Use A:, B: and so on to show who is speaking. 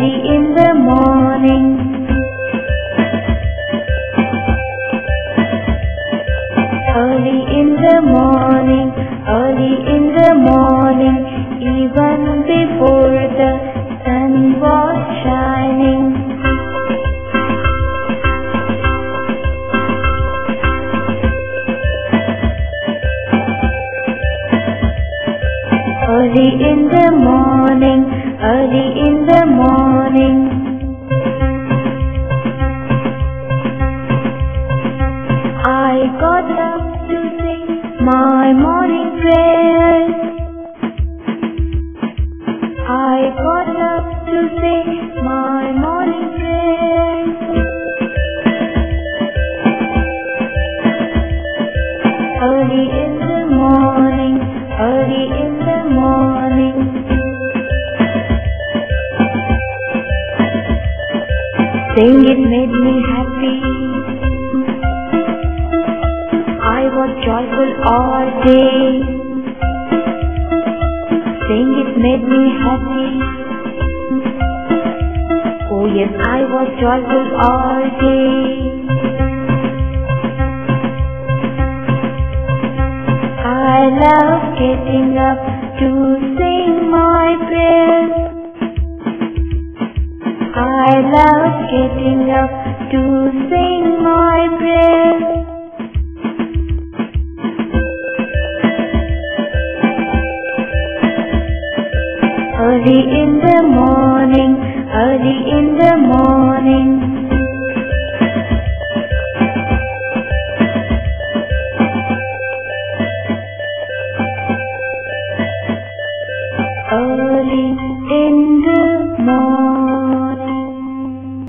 A: early in the morning. Early in the morning, early in the morning, even before the sun was shining. Early in the morning, early in the morning. I got up to say my morning prayers. I got up to say my morning prayers. Early in the morning, early in the morning. Saying it made me happy. I was joyful all day. Saying it made me happy. Oh yes, I was joyful all day. I love getting up to sing my prayers. I love getting up to sing my prayers. Early in the morning, early in the morning. Early in the